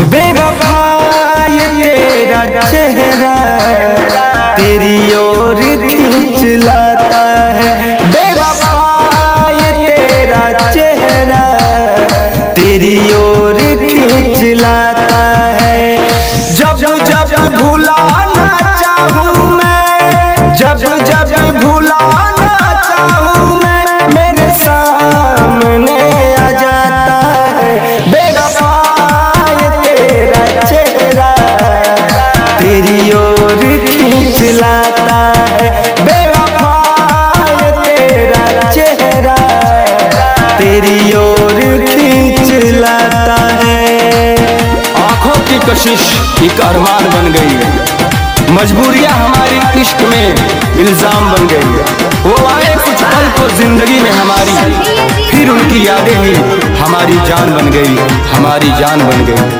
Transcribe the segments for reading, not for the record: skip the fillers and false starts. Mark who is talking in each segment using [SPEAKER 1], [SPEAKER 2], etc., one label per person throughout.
[SPEAKER 1] बेवफा ये तेरा चेहरा तेरी ओर खींच लाता है। बेवफा ये तेरा चेहरा तेरी ओर खींच लाता है। जब जब भुलाना चाहूँ मैं, जब जब भुलाना चाहूँ मैं, मेरे सामने आ जाता है। बेवफा ये तेरा चेहरा तेरी ओर खींच लाता है। बेवफा ये तेरा चेहरा तेरी ओर खींच लाता है।
[SPEAKER 2] आंखों की कशिश एक अरमान बन गई है, मजबूरियां हमारी इश्क में इल्जाम बन गई है। वो आए कुछ पल को जिंदगी में हमारी, फिर उनकी यादें ही हमारी जान बन गई, हमारी जान बन गई।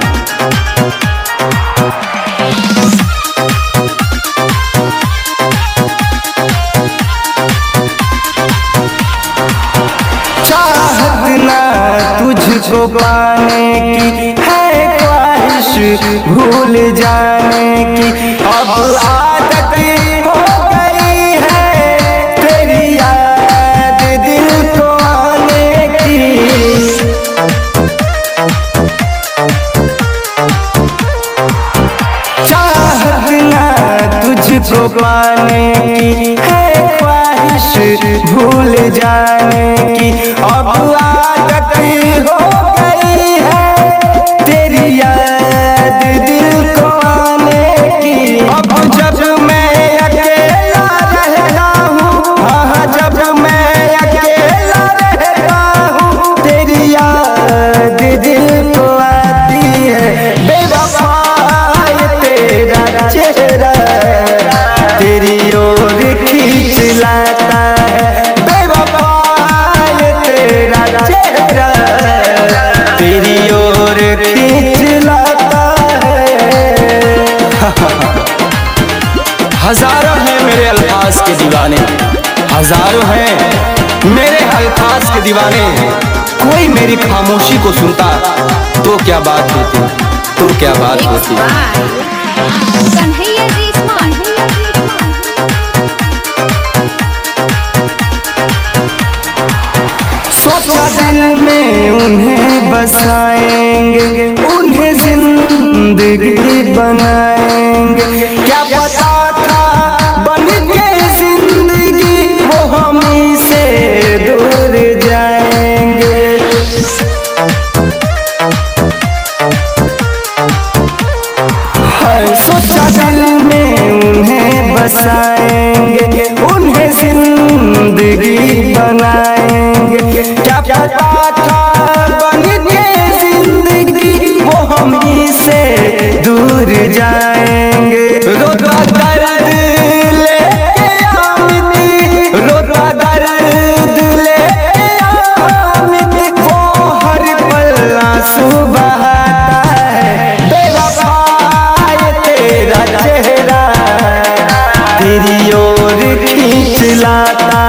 [SPEAKER 1] चाहत ना तुझको पाने की है ख्वाहिश भूल जाने की, अब आदत हो गई है तेरी याद दिल को आने की। चाहत ना तुझको पाने की है ख्वाहिश भूल जाने की, अब आदत हो गई है तेरी याद दिल को आने की। अब जब मैं अकेला रहता हूँ, हाँ जब मैं अकेला रहता हूँ, तेरी याद दिल को आती है। बेवफा ये तेरा चेहरा तेरी ओर खींच लाता है। बेवफा ये तेरा चेहरा तेरी ओर खींच लाता है।
[SPEAKER 2] हजारों हैं मेरे अल्फाज के दीवाने, हजारों हैं मेरे अल्फाज के दीवाने। कोई मेरी खामोशी को सुनता तो क्या बात होती, तो क्या बात होती।
[SPEAKER 3] कन्हैया जी स्मार्ट।
[SPEAKER 1] सोचा दिल में उन्हें बसाएंगे, उन्हें जिंदगी बनाएंगे। क्या पता था बन के जिंदगी वो हमी से दूर जाएंगे। सोचा दिल में उन्हें बसाएंगे, उन्हें जिंदगी बनाएंगे। क्या पता था बन के जिंदगी वो हम ही से दूर जाएंगे। रोता दर्द लेके आमिती, रोता दर्द लेके आमिती, वो हर पल आंसू बहाता है। बेवफा ये तेरा चेहरा तेरी ओर खींच लाता